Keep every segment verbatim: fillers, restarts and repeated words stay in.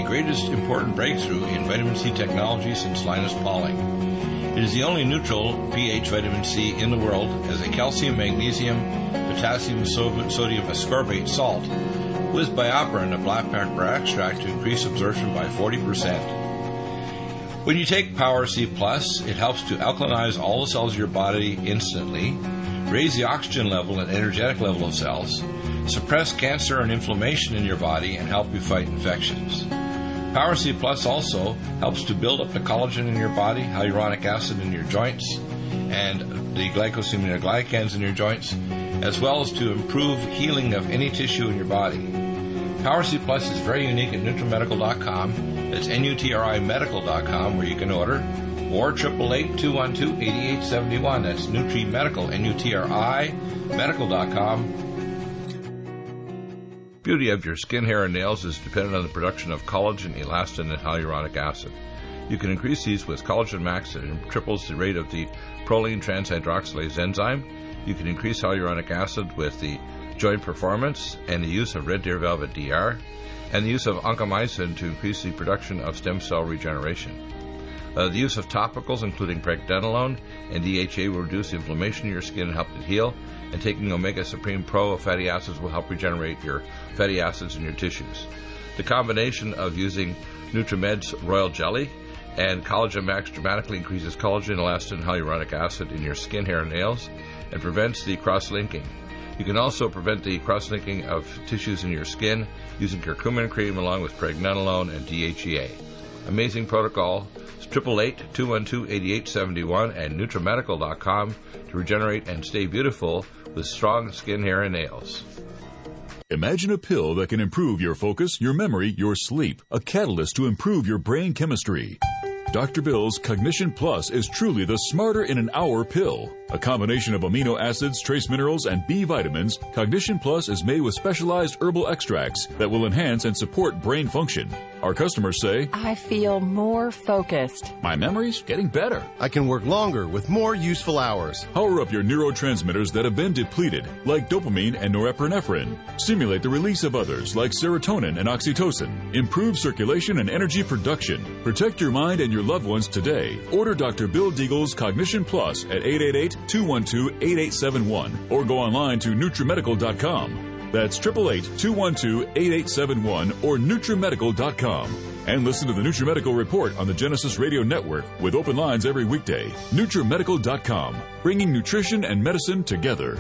greatest important breakthrough in vitamin C technology since Linus Pauling. It is the only neutral pH vitamin C in the world, as a calcium, magnesium, potassium, sodium ascorbate salt with BioPerine, a black pepper extract, to increase absorption by forty percent. When you take Power C Plus, it helps to alkalinize all the cells of your body instantly, raise the oxygen level and energetic level of cells, suppress cancer and inflammation in your body, and help you fight infections. Power C Plus also helps to build up the collagen in your body, hyaluronic acid in your joints, and the glycosaminoglycans in your joints, as well as to improve healing of any tissue in your body. Power C Plus is very unique at NutriMedical dot com. That's N U T R I medical dot com, where you can order, or eight eight eight, two one two, eight eight seven one. That's NutriMedical, N U T R I medical dot com. Beauty of your skin, hair, and nails is dependent on the production of collagen, elastin, and hyaluronic acid. You can increase these with Collagen Max that triples the rate of the proline transhydroxylase enzyme. You can increase hyaluronic acid with the Joint Performance and the use of Red Deer Velvet D R, and the use of oncomycin to increase the production of stem cell regeneration. Uh, the use of topicals, including pregnenolone and D H A, will reduce inflammation in your skin and help it heal, and taking Omega Supreme Pro of fatty acids will help regenerate your fatty acids in your tissues. The combination of using NutriMed's Royal Jelly and Collagen Max dramatically increases collagen, elastin, and hyaluronic acid in your skin, hair, and nails, and prevents the cross-linking. You can also prevent the cross-linking of tissues in your skin using curcumin cream along with pregnenolone and D H E A. Amazing protocol. It's eight eight eight, two one two, eight eight seven one and NutriMedical dot com to regenerate and stay beautiful with strong skin, hair, and nails. Imagine a pill that can improve your focus, your memory, your sleep, a catalyst to improve your brain chemistry. Doctor Bill's Cognition Plus is truly the smarter in an hour pill. A combination of amino acids, trace minerals, and B vitamins, Cognition Plus is made with specialized herbal extracts that will enhance and support brain function. Our customers say, I feel more focused. My memory's getting better. I can work longer with more useful hours. Power up your neurotransmitters that have been depleted, like dopamine and norepinephrine. Stimulate the release of others, like serotonin and oxytocin. Improve circulation and energy production. Protect your mind and your loved ones today. Order Doctor Bill Deagle's Cognition Plus at eight eight eight, two one two, eight eight seven one or go online to NutriMedical dot com. That's eight eight eight, two one two, eight eight seven one or NutriMedical dot com. And listen to the NutriMedical Report on the Genesis Radio Network with open lines every weekday. NutriMedical dot com, bringing nutrition and medicine together.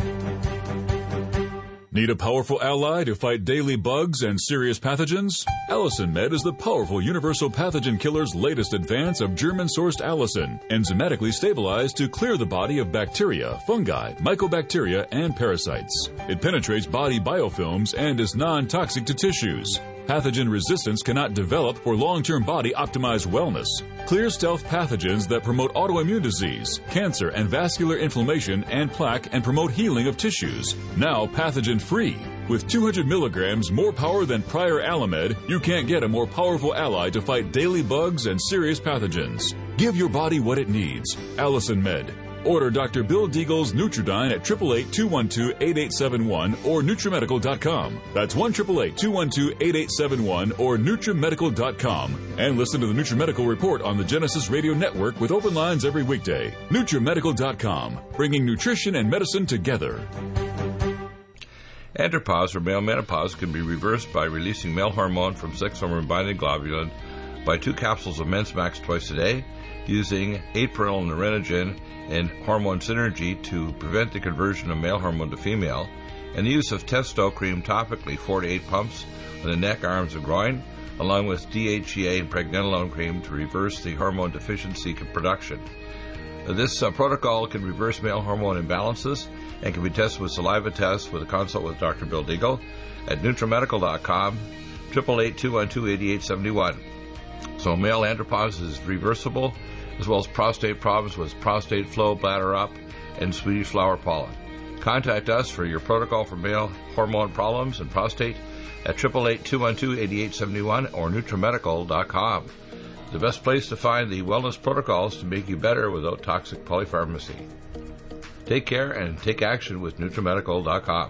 Need a powerful ally to fight daily bugs and serious pathogens? Allicin Med is the powerful universal pathogen killer's latest advance of German-sourced allicin, enzymatically stabilized to clear the body of bacteria, fungi, mycobacteria, and parasites. It penetrates body biofilms and is non-toxic to tissues. Pathogen resistance cannot develop for long-term body-optimized wellness. Clear stealth pathogens that promote autoimmune disease, cancer, and vascular inflammation and plaque and promote healing of tissues. Now pathogen-free. With two hundred milligrams more power than prior Alamed, you can't get a more powerful ally to fight daily bugs and serious pathogens. Give your body what it needs. Allicin Med. Order Doctor Bill Deagle's Nutridyne at eight eight eight, two one two, eight eight seven one or NutriMedical dot com. That's one eight eight eight, two one two, eight eight seven one or NutriMedical dot com. And listen to the NutriMedical Report on the Genesis Radio Network with open lines every weekday. NutriMedical dot com, bringing nutrition and medicine together. Andropause or male menopause can be reversed by releasing male hormone from sex hormone binding globulin by two capsules of Men's Max twice a day, using April Nerinogen and hormone synergy to prevent the conversion of male hormone to female, and the use of Testo cream topically, four to eight pumps on the neck, arms, and groin, along with D H E A and pregnenolone cream to reverse the hormone deficiency production. This uh, protocol can reverse male hormone imbalances and can be tested with saliva tests with a consult with Doctor Bill Deagle at NutriMedical dot com, eight eight eight, two one two, eight eight seven one. So male andropause is reversible, as well as prostate problems with prostate flow, bladder up, and Swedish flower pollen. Contact us for your protocol for male hormone problems and prostate at eight eight eight, two one two, eight eight seven one or NutriMedical dot com. The best place to find the wellness protocols to make you better without toxic polypharmacy. Take care and take action with NutriMedical dot com.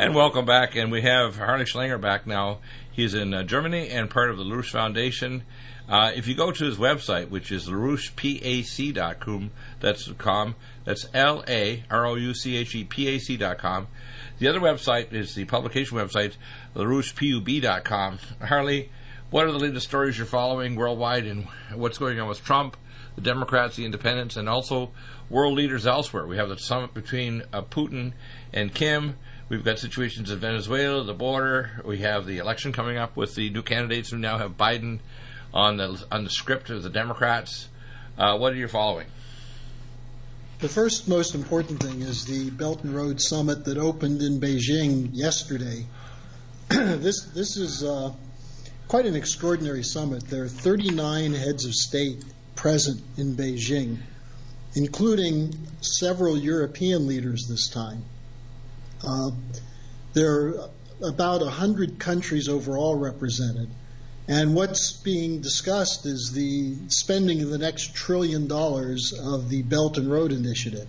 And welcome back. And we have Harley Schlanger back now. He's in uh, Germany and part of the LaRouche Foundation. Uh, if you go to his website, which is LaRouche Pac dot com, that's com, that's L A R O U C H E P A C dot com. The other website is the publication website, LaRouche Pub dot com. Harley, what are the latest stories you're following worldwide and what's going on with Trump, the Democrats, the independents, and also world leaders elsewhere? We have the summit between uh, Putin and Kim. We've got situations in Venezuela, the border. We have the election coming up with the new candidates who now have Biden on the on the script of the Democrats. Uh, what are you following? The first most important thing is the Belt and Road Summit that opened in Beijing yesterday. this this is uh, quite an extraordinary summit. There are thirty-nine heads of state present in Beijing, including several European leaders this time. Uh, there are about one hundred countries overall represented. And what's being discussed is the spending of the next trillion dollars of the Belt and Road Initiative.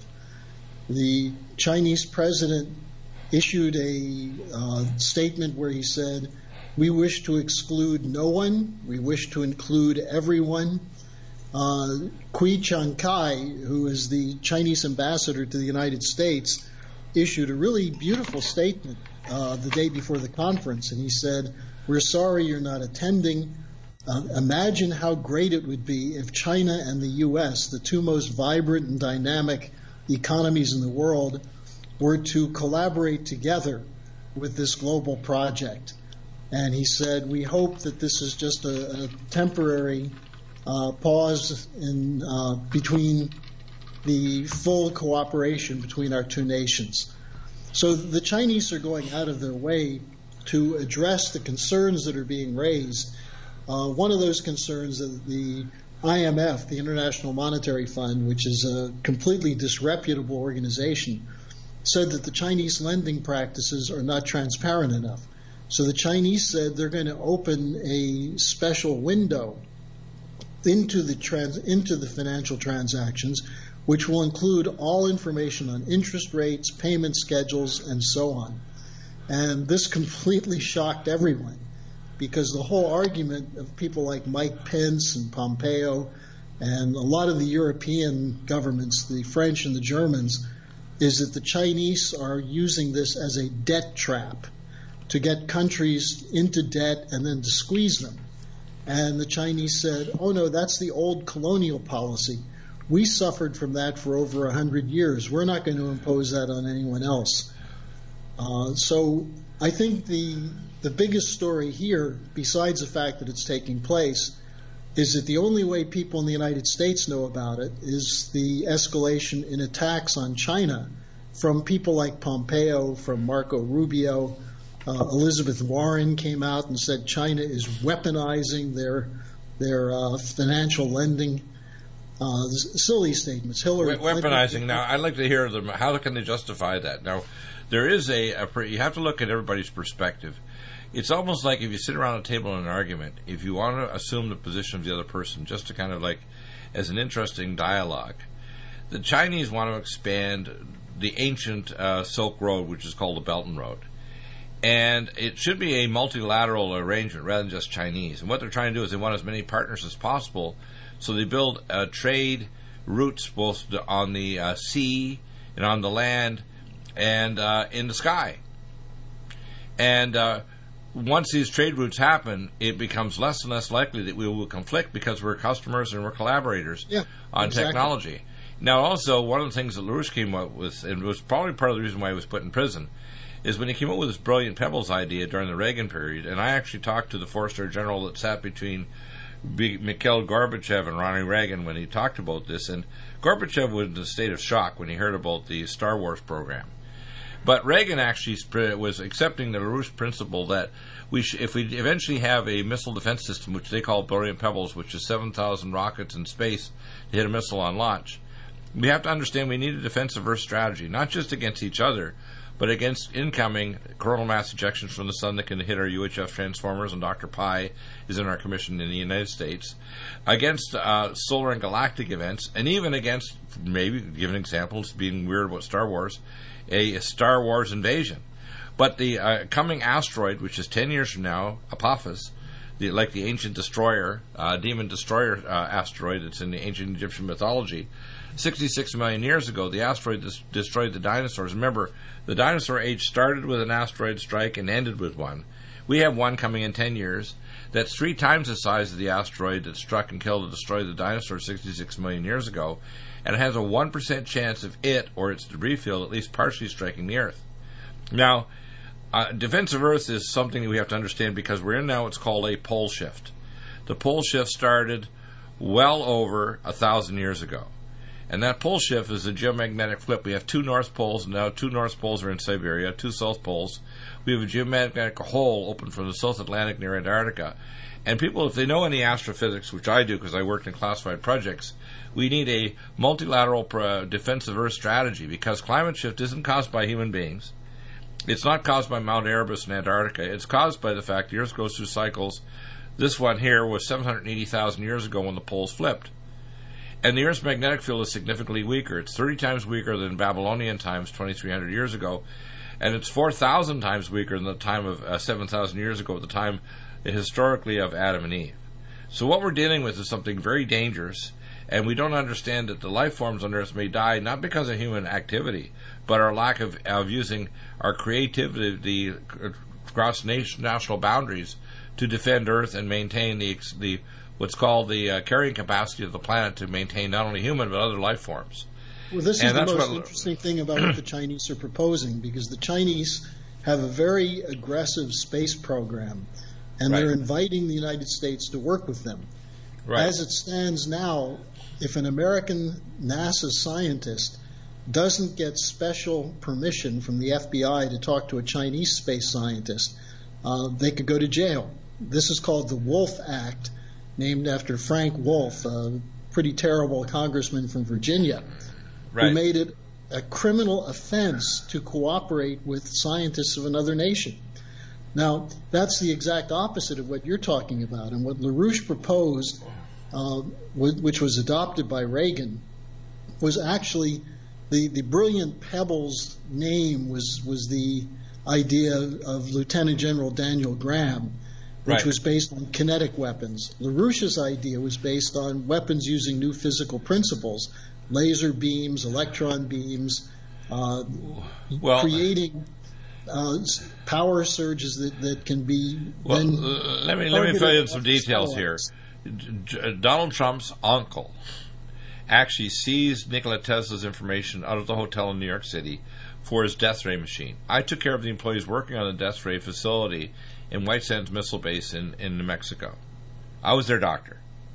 The Chinese president issued a uh, statement where he said, "We wish to exclude no one. We wish to include everyone." Uh, Kui Chang-kai, who is the Chinese ambassador to the United States, issued a really beautiful statement uh, the day before the conference, and he said, "We're sorry you're not attending. Uh, imagine how great it would be if China and the U S, the two most vibrant and dynamic economies in the world, were to collaborate together with this global project." And he said, "We hope that this is just a, a temporary uh, pause in uh, between the full cooperation between our two nations." So the Chinese are going out of their way to address the concerns that are being raised. Uh, one of those concerns is the I M F, the International Monetary Fund, which is a completely disreputable organization, said that the Chinese lending practices are not transparent enough. So the Chinese said they're going to open a special window into the trans- into the financial transactions, which will include all information on interest rates, payment schedules, and so on. And this completely shocked everyone, because the whole argument of people like Mike Pence and Pompeo and a lot of the European governments, the French and the Germans, is that the Chinese are using this as a debt trap to get countries into debt and then to squeeze them. And the Chinese said, "Oh no, that's the old colonial policy. We suffered from that for over a hundred years. We're not going to impose that on anyone else." Uh, so I think the the biggest story here, besides the fact that it's taking place, is that the only way people in the United States know about it is the escalation in attacks on China from people like Pompeo, from Marco Rubio. Uh, Elizabeth Warren came out and said China is weaponizing their their uh, financial lending. Uh, silly statements. Hillary We- weaponizing. Now, I'd like to hear them. How can they justify that? Now, there is a, a you have to look at everybody's perspective. It's almost like if you sit around a table in an argument, if you want to assume the position of the other person, just to kind of like as an interesting dialogue. The Chinese want to expand the ancient uh, Silk Road, which is called the Belt and Road. And it should be a multilateral arrangement rather than just Chinese. And what they're trying to do is they want as many partners as possible. So they build uh, trade routes both on the uh, sea and on the land and uh, in the sky. And uh, once these trade routes happen, it becomes less and less likely that we will conflict because we're customers and we're collaborators yeah, on exactly. technology. Now, also, one of the things that LaRouche came up with, and was probably part of the reason why he was put in prison, is when he came up with this brilliant Pebbles idea during the Reagan period, and I actually talked to the four-star general that sat between B- Mikhail Gorbachev and Ronald Reagan when he talked about this, and Gorbachev was in a state of shock when he heard about the Star Wars program. But Reagan actually sp- was accepting the LaRouche principle that we sh- if we eventually have a missile defense system, which they call Brilliant Pebbles, which is seven thousand rockets in space to hit a missile on launch, we have to understand we need a defensive-verse strategy, not just against each other, but against incoming coronal mass ejections from the sun that can hit our U H F transformers, and Doctor Pi is in our commission in the United States, against uh, solar and galactic events, and even against, maybe, give an example, being weird about Star Wars, a Star Wars invasion. But the uh, coming asteroid, which is ten years from now, Apophis, the, like the ancient destroyer, uh, demon destroyer uh, asteroid that's in the ancient Egyptian mythology, sixty-six million years ago, the asteroid dis- destroyed the dinosaurs. Remember, the dinosaur age started with an asteroid strike and ended with one. We have one coming in ten years that's three times the size of the asteroid that struck and killed and destroyed the dinosaurs sixty-six million years ago, and it has a one percent chance of it or its debris field at least partially striking the Earth. Now, uh, defense of Earth is something that we have to understand because we're in now what's called a pole shift. The pole shift started well over a thousand years ago. And that pole shift is a geomagnetic flip. We have two north poles, and now two north poles are in Siberia, two south poles. We have a geomagnetic hole open from the South Atlantic near Antarctica. And people, if they know any astrophysics, which I do because I worked in classified projects, we need a multilateral uh, defensive Earth strategy because climate shift isn't caused by human beings. It's not caused by Mount Erebus in Antarctica. It's caused by the fact the Earth goes through cycles. This one here was seven hundred eighty thousand years ago when the poles flipped. And the Earth's magnetic field is significantly weaker. It's thirty times weaker than Babylonian times twenty-three hundred years ago, and it's four thousand times weaker than the time of uh, seven thousand years ago, at the time uh, historically of Adam and Eve. So what we're dealing with is something very dangerous, and we don't understand that the life forms on Earth may die not because of human activity, but our lack of, of using our creativity across nation, national boundaries to defend Earth and maintain the the what's called the uh, carrying capacity of the planet to maintain not only human but other life forms. Well, this and is the most what, interesting thing about what the Chinese are proposing, because the Chinese have a very aggressive space program, and right. they're inviting the United States to work with them. Right. As it stands now, if an American NASA scientist doesn't get special permission from the F B I to talk to a Chinese space scientist, uh, they could go to jail. This is called the Wolf Act, named after Frank Wolf, a pretty terrible congressman from Virginia, right. who made it a criminal offense to cooperate with scientists of another nation. Now, that's the exact opposite of what you're talking about. And what LaRouche proposed, uh, which was adopted by Reagan, was actually the, the brilliant Pebbles name was, was the idea of Lieutenant General Daniel Graham, which right. was based on kinetic weapons. LaRouche's idea was based on weapons using new physical principles, laser beams, electron beams, uh, well, creating uh, power surges that, that can be well, then uh, let me let me fill in some details here. D- Donald Trump's uncle actually seized Nikola Tesla's information out of the hotel in New York City for his death ray machine. I took care of the employees working on the death ray facility in White Sands Missile Base in, in New Mexico. I was their doctor.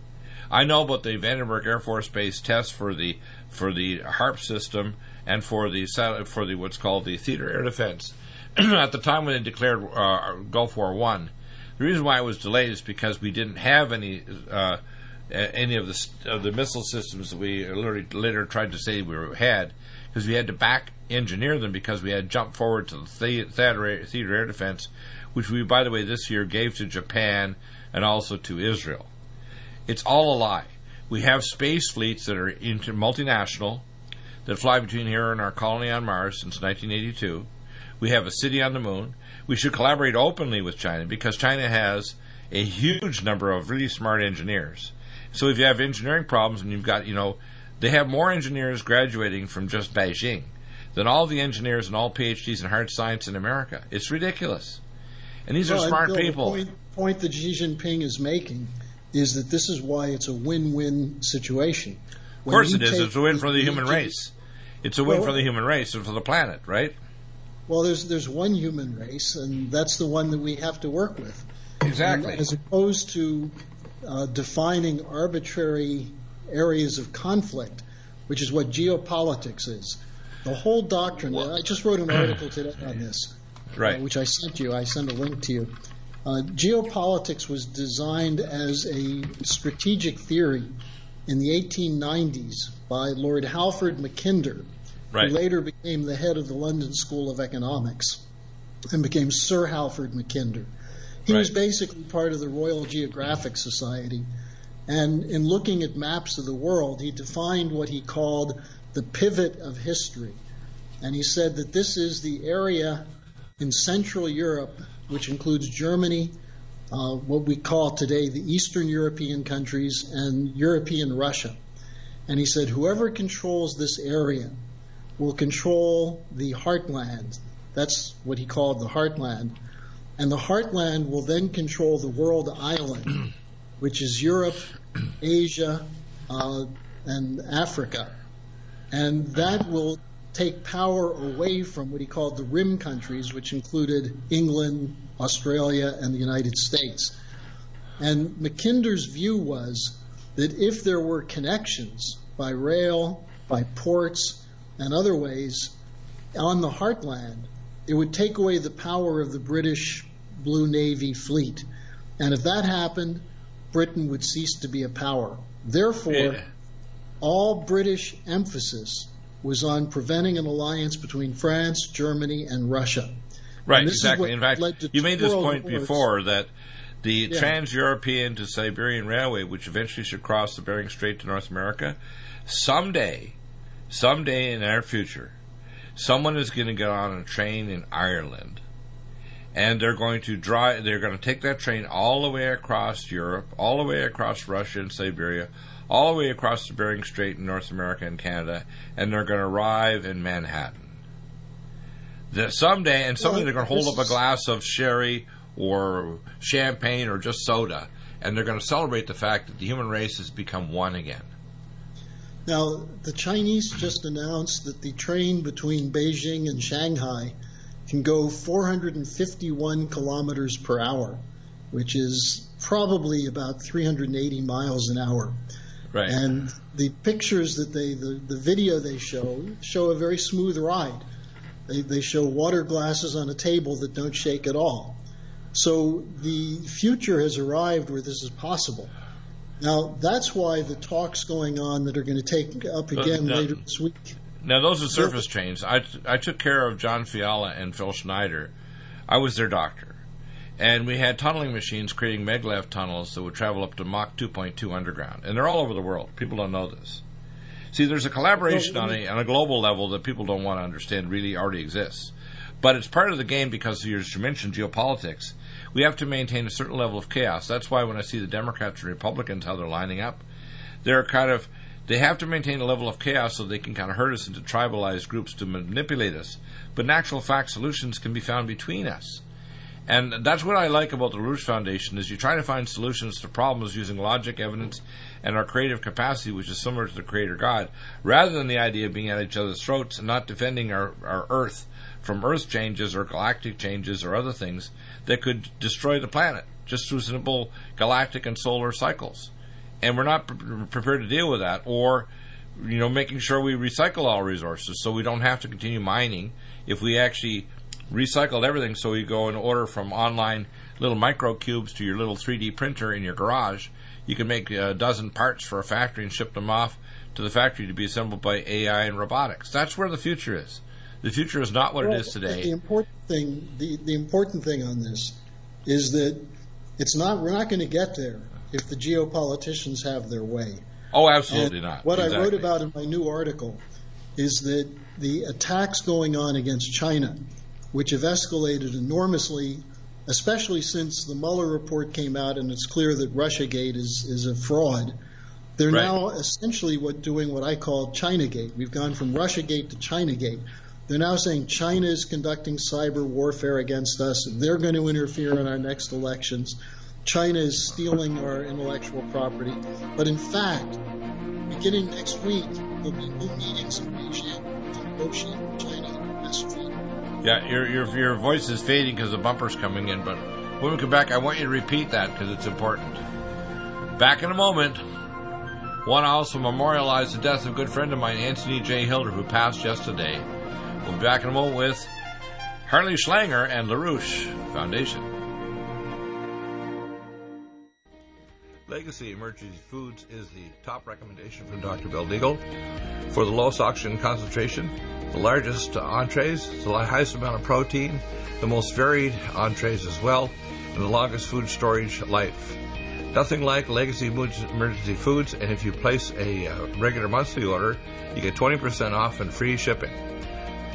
I know about the Vandenberg Air Force Base test for the for the HARP system and for the for the what's called the Theater Air Defense. At the time when they declared uh, Gulf War One, the reason why it was delayed is because we didn't have any uh, any of the of the missile systems that we literally later tried to say we had, because we had to back engineer them because we had jumped forward to the Theater Theater Air Defense, which we, by the way, this year gave to Japan and also to Israel. It's all a lie. We have space fleets that are inter- multinational, that fly between here and our colony on Mars since nineteen eighty-two. We have a city on the moon. We should collaborate openly with China because China has a huge number of really smart engineers. So if you have engineering problems and you've got, you know, they have more engineers graduating from just Beijing than all the engineers and all P H Ds in hard science in America. It's ridiculous. And these well, are smart Bill, people. The point, point that Xi Jinping is making is that this is why it's a win-win situation. Of course it is. It's a win for the human race. It's a win well, for the human race and for the planet, right? Well, there's there's one human race, and that's the one that we have to work with. Exactly. And as opposed to uh, defining arbitrary areas of conflict, which is what geopolitics is. The whole doctrine, well, I just wrote an article today on this, right. uh, which I sent you. I sent a link to you. Uh, geopolitics was designed as a strategic theory in the eighteen nineties by Lord Halford Mackinder, right. who later became the head of the London School of Economics and became Sir Halford Mackinder. He right. was basically part of the Royal Geographic Society, and in looking at maps of the world, he defined what he called the pivot of history. And he said that this is the area in Central Europe, which includes Germany, uh, what we call today the Eastern European countries, and European Russia. And he said, whoever controls this area will control the heartland. That's what he called the heartland. And the heartland will then control the world island, which is Europe, Asia, uh, and Africa. And that will take power away from what he called the rim countries, which included England, Australia, and the United States. And Mackinder's view was that if there were connections by rail, by ports, and other ways on the heartland, it would take away the power of the British Blue Navy fleet. And if that happened, Britain would cease to be a power. Therefore, yeah. all British emphasis was on preventing an alliance between France, Germany, and Russia. Right, and exactly. In fact, you made this point wars. before that the yeah. Trans-European to Siberian Railway, which eventually should cross the Bering Strait to North America, someday, someday in our future, someone is going to get on a train in Ireland, and they're going to drive. They're going to take that train all the way across Europe, all the way across Russia and Siberia, all the way across the Bering Strait in North America and Canada, and they're going to arrive in Manhattan. The, someday, and someday well, they're going to hold up a glass of sherry or champagne or just soda, and they're going to celebrate the fact that the human race has become one again. Now, the Chinese just announced that the train between Beijing and Shanghai can go four hundred fifty-one kilometers per hour, which is probably about three hundred eighty miles an hour. Right. And the pictures that they, the, the video they show, show a very smooth ride. They, they show water glasses on a table that don't shake at all. So the future has arrived where this is possible. Now, that's why the talks going on that are going to take up again now, later this week. Now, those are surface trains. I, I took care of John Fiala and Phil Schneider. I was their doctor. And we had tunneling machines creating maglev tunnels that would travel up to Mach two point two underground. And they're all over the world. People don't know this. See, there's a collaboration on a, on a global level that people don't want to understand really already exists. But it's part of the game because, as you mentioned, geopolitics. We have to maintain a certain level of chaos. That's why when I see the Democrats and Republicans, how they're lining up, they're kind of, they have to maintain a level of chaos so they can kind of herd us into tribalized groups to manipulate us. But in actual fact, solutions can be found between us. And that's what I like about the LaRouche Foundation, is you try to find solutions to problems using logic, evidence, and our creative capacity, which is similar to the Creator God, rather than the idea of being at each other's throats and not defending our, our Earth from Earth changes or galactic changes or other things that could destroy the planet just through simple galactic and solar cycles. And we're not pre- prepared to deal with that, or, you know, making sure we recycle all resources so we don't have to continue mining. If we actually recycled everything, so you go and order from online little micro cubes to your little three D printer in your garage, you can make a dozen parts for a factory and ship them off to the factory to be assembled by A I and robotics. That's where the future is. The future is not what well, it is today. The important thing, the, the important thing on this is that it's not. We're not going to get there if the geopoliticians have their way. Oh, absolutely and not. What exactly. I wrote about in my new article is that the attacks going on against China, which have escalated enormously, especially since the Mueller report came out and it's clear that Russiagate is, is a fraud. They're right. now essentially what doing what I call Chinagate. We've gone from Russiagate to Chinagate. They're now saying China is conducting cyber warfare against us. They're going to interfere in our next elections. China is stealing our intellectual property. But in fact, beginning next week, there'll be new meetings in Beijing to negotiate with China and the West Street. Yeah, your your your voice is fading because the bumper's coming in, but when we come back, I want you to repeat that because it's important. Back in a moment. Want to also memorialize the death of a good friend of mine, Anthony J. Hilder, who passed yesterday. We'll be back in a moment with Harley Schlanger and LaRouche Foundation. Legacy Emergency Foods is the top recommendation from Doctor Bill Deagle for the lowest oxygen concentration, the largest entrees, the highest amount of protein, the most varied entrees as well, and the longest food storage life. Nothing like Legacy Emergency Foods, and if you place a uh, regular monthly order, you get twenty percent off and free shipping.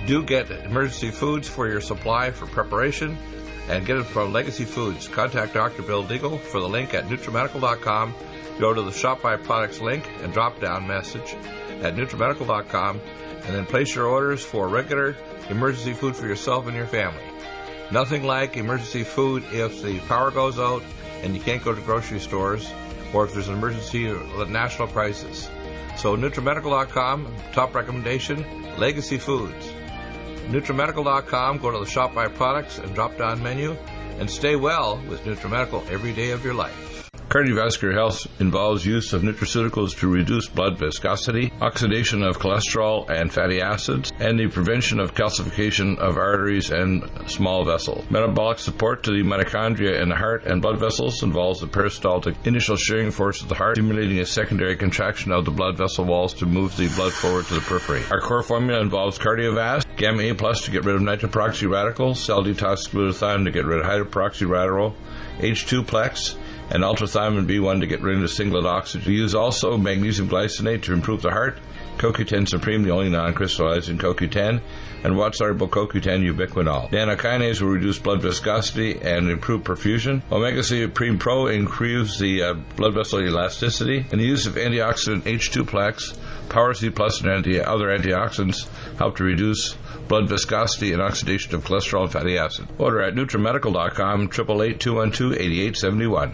Do get emergency foods for your supply for preparation, and get it from Legacy Foods. Contact Doctor Bill Deagle for the link at NutriMedical dot com. Go to the Shop by Products link and drop down message at NutriMedical dot com, and then place your orders for regular emergency food for yourself and your family. Nothing like emergency food if the power goes out and you can't go to grocery stores, or if there's an emergency or national crisis. So NutriMedical dot com, top recommendation, Legacy Foods. NutriMedical dot com, go to the Shop by Products and drop down menu, and stay well with NutriMedical every day of your life. Cardiovascular health involves use of nutraceuticals to reduce blood viscosity, oxidation of cholesterol and fatty acids, and the prevention of calcification of arteries and small vessels. Metabolic support to the mitochondria in the heart and blood vessels involves the peristaltic initial shearing force of the heart, stimulating a secondary contraction of the blood vessel walls to move the blood forward to the periphery. Our core formula involves Cardiovasc, Gamma A Plus to get rid of nitroperoxy radicals, Cell Detox Glutathione to get rid of hydroperoxy radical, H two Plex, and ultrathiamine B one to get rid of singlet oxygen. We use also magnesium glycinate to improve the heart, C O Q ten Supreme, the only non-crystallizing C O Q ten, and water-soluble C O Q ten ubiquinol. Nanokinase will reduce blood viscosity and improve perfusion. Omega three Supreme Pro improves the uh, blood vessel elasticity, and the use of antioxidant H two Plex, Power C Plus, and anti- other antioxidants help to reduce blood viscosity and oxidation of cholesterol and fatty acid. Order at NutriMedical dot com, eight eight eight, two one two, eight eight seven one.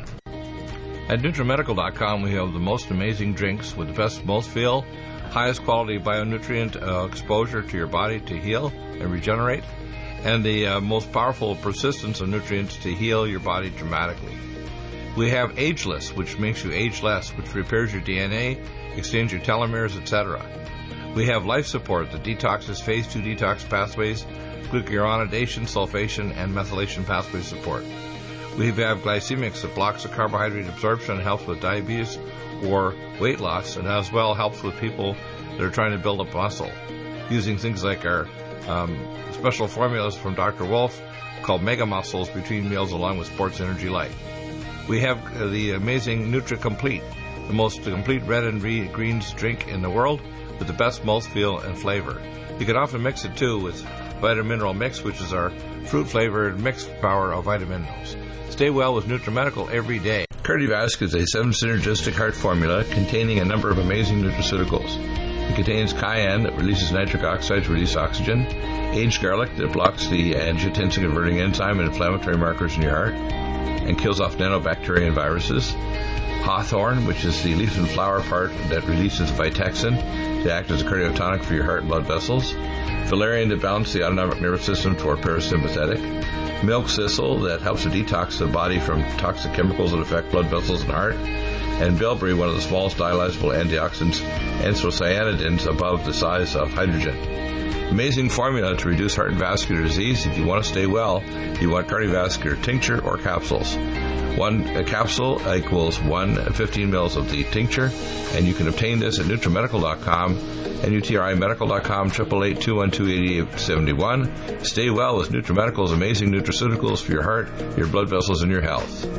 At NutriMedical dot com, we have the most amazing drinks with the best mouthfeel, highest quality bionutrient uh, exposure to your body to heal and regenerate, and the uh, most powerful persistence of nutrients to heal your body dramatically. We have Ageless, which makes you age less, which repairs your D N A, extends your telomeres, et cetera. We have Life Support that detoxes phase two detox pathways, glucuronidation, sulfation, and methylation pathway support. We have Glycemics that blocks the carbohydrate absorption and helps with diabetes or weight loss, and as well helps with people that are trying to build up muscle, using things like our um, special formulas from Doctor Wolf called Mega Muscles between meals along with Sports Energy Light. We have uh, the amazing NutriComplete, the most complete red and re- greens drink in the world with the best mouthfeel and flavor. You can often mix it too with Vitamin Mineral Mix, which is our fruit-flavored mixed power of vitamin minerals. Stay well with NutriMedical every day. Cardiovasc is a seven-synergistic heart formula containing a number of amazing nutraceuticals. It contains cayenne that releases nitric oxide to release oxygen, aged garlic that blocks the angiotensin-converting enzyme and inflammatory markers in your heart and kills off nanobacteria and viruses, hawthorn, which is the leaf and flower part that releases Vitexin to act as a cardiotonic for your heart and blood vessels, valerian to balance the autonomic nervous system for parasympathetic, milk thistle that helps to detox the body from toxic chemicals that affect blood vessels and heart, and bilberry, one of the smallest dialyzable antioxidants, anthocyanidins above the size of hydrogen. Amazing formula to reduce heart and vascular disease. If you want to stay well, you want cardiovascular tincture or capsules. One a capsule equals one fifteen mils of the tincture, and you can obtain this at NutriMedical dot com and U T R I Medical dot com, eight eight eight, two one two, eight eight seven one. Stay well with NutriMedical's amazing nutraceuticals for your heart, your blood vessels, and your health.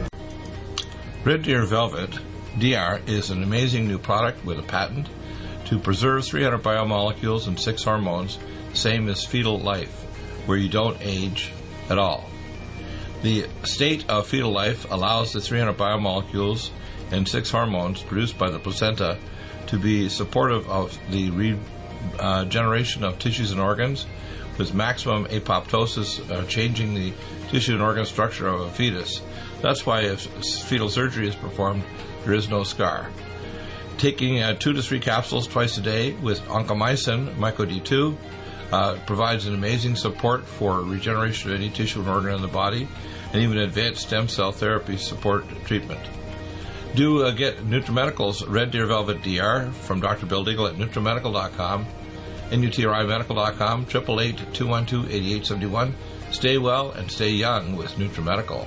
Red Deer Velvet D R is an amazing new product with a patent to preserve three hundred biomolecules and six hormones, same as fetal life, where you don't age at all. The state of fetal life allows the three hundred biomolecules and six hormones produced by the placenta to be supportive of the regeneration uh, of tissues and organs, with maximum apoptosis, uh, changing the tissue and organ structure of a fetus. That's why if fetal surgery is performed, there is no scar. Taking uh, two to three capsules twice a day with oncomycin, myco D two, uh, provides an amazing support for regeneration of any tissue and organ in the body, and even advanced stem cell therapy support treatment. Do uh, get NutriMedical's Red Deer Velvet D R from Doctor Bill Deagle at NutriMedical dot com and U T R I Medical dot com, eight eight eight, two one two, eight eight seven one. Stay well and stay young with NutriMedical.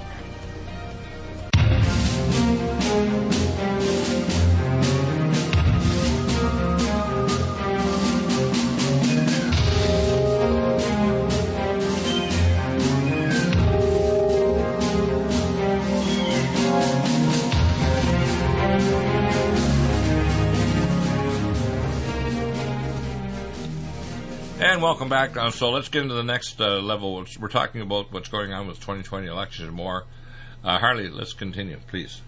And welcome back. Uh, so let's get into the next uh, level. We're talking about what's going on with twenty twenty elections and more. Uh, Harley, let's continue, please.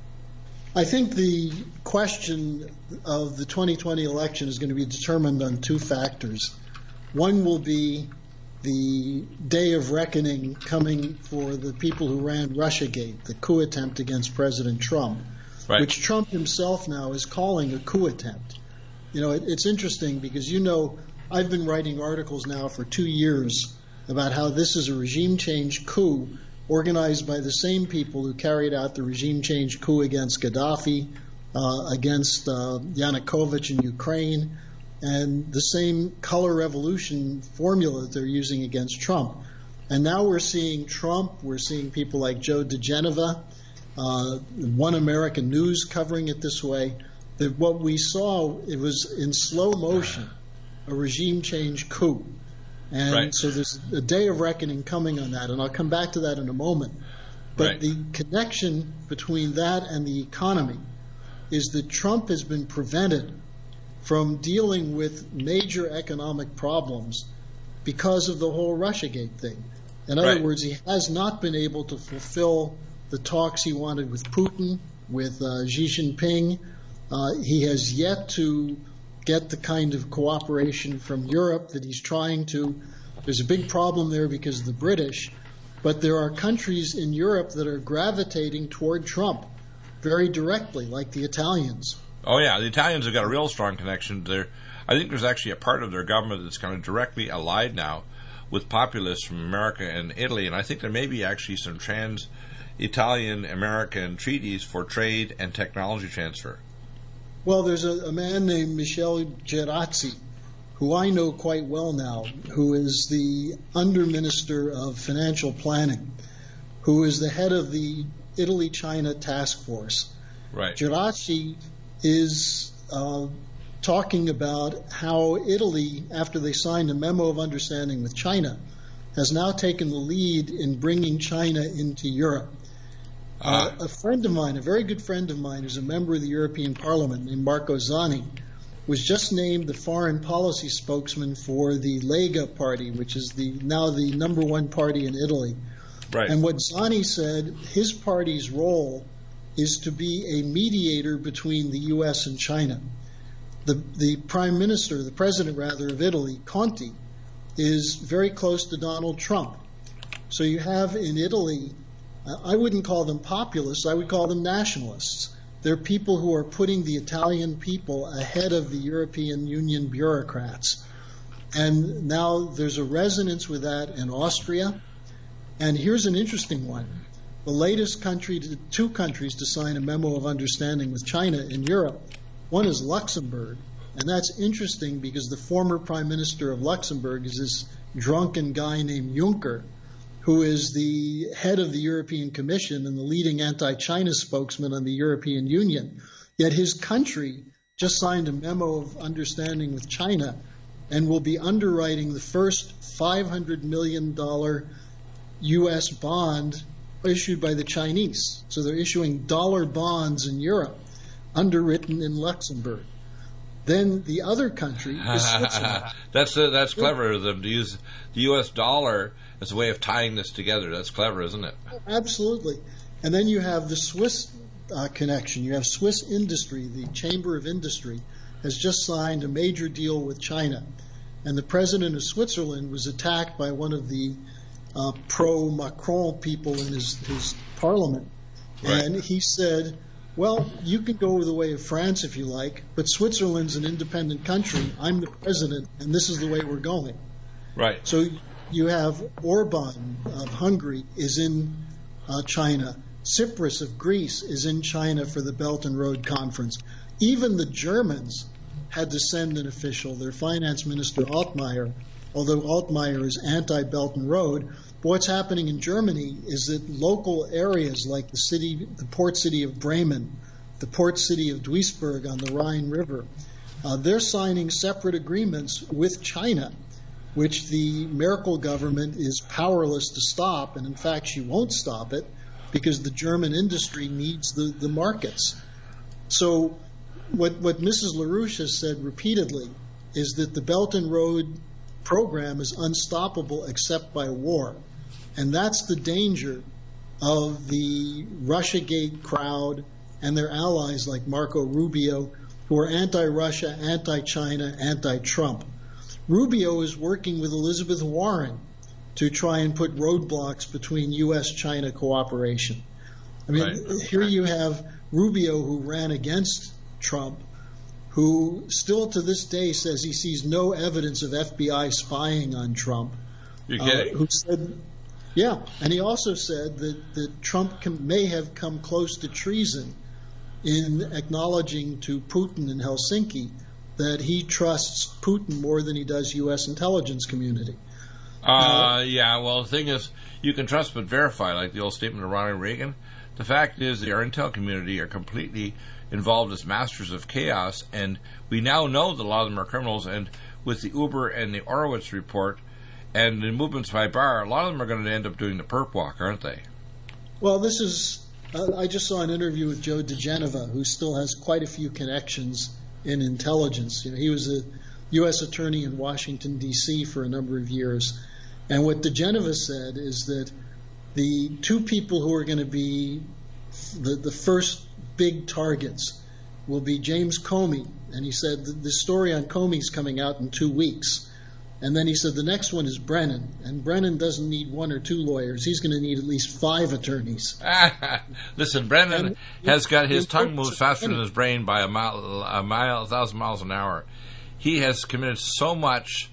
I think the question of the twenty twenty election is going to be determined on two factors. One will be the day of reckoning coming for the people who ran Russiagate, the coup attempt against President Trump, right, which Trump himself now is calling a coup attempt. You know, it, it's interesting because, you know, I've been writing articles now for two years about how this is a regime change coup organized by the same people who carried out the regime change coup against Gaddafi, uh, against uh, Yanukovych in Ukraine, and the same color revolution formula that they're using against Trump. And now we're seeing Trump, we're seeing people like Joe DeGeneva, uh, One American News covering it this way, that what we saw, it was in slow motion, a regime change coup. And right. so there's a day of reckoning coming on that, and I'll come back to that in a moment. But right. the connection between that and the economy is that Trump has been prevented from dealing with major economic problems because of the whole Russiagate thing. In other right. words, he has not been able to fulfill the talks he wanted with Putin, with uh, Xi Jinping. Uh, he has yet to get the kind of cooperation from Europe that he's trying to. There's a big problem there because of the British, but there are countries in Europe that are gravitating toward Trump very directly, like the Italians. Oh, yeah, the Italians have got a real strong connection there. I think there's actually a part of their government that's kind of directly allied now with populists from America and Italy, and I think there may be actually some trans-Italian-American treaties for trade and technology transfer. Well, there's a, a man named Michel Gerazzi, who I know quite well now, who is the Under-Minister of Financial Planning, who is the head of the Italy-China Task Force. Right. Gerazzi is uh, talking about how Italy, after they signed a memo of understanding with China, has now taken the lead in bringing China into Europe. Uh, a friend of mine, a very good friend of mine, who's a member of the European Parliament, named Marco Zanni, was just named the foreign policy spokesman for the Lega Party, which is the now the number one party in Italy. Right. And what Zanni said, his party's role is to be a mediator between the U S and China. The the prime minister, the president rather, of Italy, Conte, is very close to Donald Trump. So you have in Italy, I wouldn't call them populists, I would call them nationalists. They're people who are putting the Italian people ahead of the European Union bureaucrats. And now there's a resonance with that in Austria. And here's an interesting one. The latest country, to, two countries to sign a memo of understanding with China in Europe. One is Luxembourg. And that's interesting because the former prime minister of Luxembourg is this drunken guy named Juncker, who is the head of the European Commission and the leading anti-China spokesman on the European Union. Yet his country just signed a memo of understanding with China and will be underwriting the first five hundred million dollars U S bond issued by the Chinese. So they're issuing dollar bonds in Europe, underwritten in Luxembourg. Then the other country is Switzerland. that's uh, that's clever of them to use the U S dollar as a way of tying this together. That's clever, isn't it? Absolutely. And then you have the Swiss uh, connection. You have Swiss Industry, the Chamber of Industry, has just signed a major deal with China. And the president of Switzerland was attacked by one of the uh, pro-Macron people in his, his parliament. Right. And he said, well, you can go the way of France if you like, but Switzerland's an independent country. I'm the president, and this is the way we're going. Right. So you have Orban of Hungary is in uh, China. Tsipras of Greece is in China for the Belt and Road Conference. Even the Germans had to send an official, their finance minister Altmaier, although Altmaier is anti-Belt and Road. But what's happening in Germany is that local areas like the city, the port city of Bremen, the port city of Duisburg on the Rhine River, uh, they're signing separate agreements with China, which the Merkel government is powerless to stop, and in fact she won't stop it because the German industry needs the, the markets. So what, what Missus LaRouche has said repeatedly is that the Belt and Road program is unstoppable except by war. And that's the danger of the Russiagate crowd and their allies like Marco Rubio, who are anti-Russia, anti-China, anti-Trump. Rubio is working with Elizabeth Warren to try and put roadblocks between U S China cooperation. I mean, right. Here you have Rubio, who ran against Trump, who still to this day says he sees no evidence of F B I spying on Trump. You're kidding. Uh, who said, yeah, and he also said that, that Trump can, may have come close to treason in acknowledging to Putin in Helsinki that he trusts Putin more than he does U S intelligence community. Uh, uh, yeah, well, the thing is, you can trust but verify, like the old statement of Ronald Reagan. The fact is, our intel community are completely involved as masters of chaos, and we now know that a lot of them are criminals, and with the Uber and the Horowitz report and the movements by Barr, a lot of them are going to end up doing the perp walk, aren't they? Well, this is, uh, I just saw an interview with Joe DeGeneva, who still has quite a few connections in intelligence. You know, he was a U S attorney in Washington, D C for a number of years. And what DeGeneva said is that the two people who are going to be the, the first big targets will be James Comey. And he said the, the story on Comey's coming out in two weeks. And then he said the next one is Brennan. And Brennan doesn't need one or two lawyers. He's going to need at least five attorneys. Listen, Brennan and has got his tongue moves faster than his brain by a mile, a mile, a thousand miles an hour. He has committed so much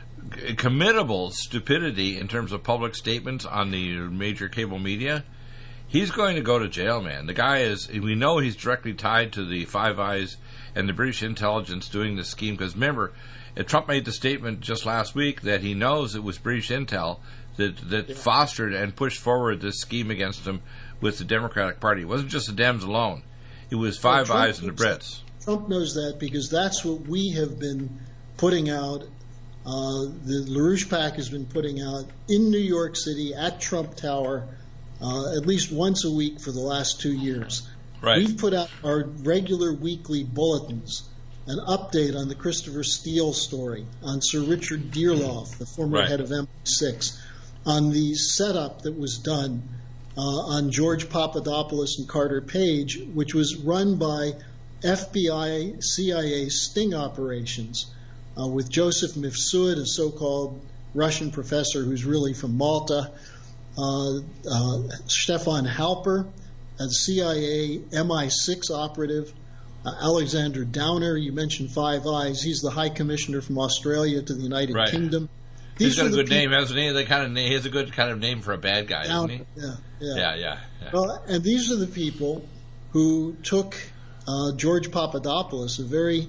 committable stupidity in terms of public statements on the major cable media. He's going to go to jail, man. The guy is, we know he's directly tied to the Five Eyes and the British intelligence doing this scheme. Because remember, Trump made the statement just last week that he knows it was British intel that, that yeah. fostered and pushed forward this scheme against him with the Democratic Party. It wasn't just the Dems alone. It was Five well, Eyes and the Brits. Trump knows that because that's what we have been putting out. Uh, the LaRouche PAC has been putting out in New York City at Trump Tower uh, at least once a week for the last two years. Right. We've put out our regular weekly bulletins, an update on the Christopher Steele story, on Sir Richard Dearloffe, the former right. head of M I six, on the setup that was done uh, on George Papadopoulos and Carter Page, which was run by F B I, C I A sting operations uh, with Joseph Mifsud, a so-called Russian professor who's really from Malta, uh, uh, Stefan Halper, a C I A M I six operative, uh, Alexander Downer, you mentioned Five Eyes, he's the High Commissioner from Australia to the United right. Kingdom. These He's got a good name, hasn't he? The kind of name, he has a good kind of name for a bad guy, Downer, isn't he? Yeah, yeah. Yeah, yeah. yeah. Well, and these are the people who took uh, George Papadopoulos, a very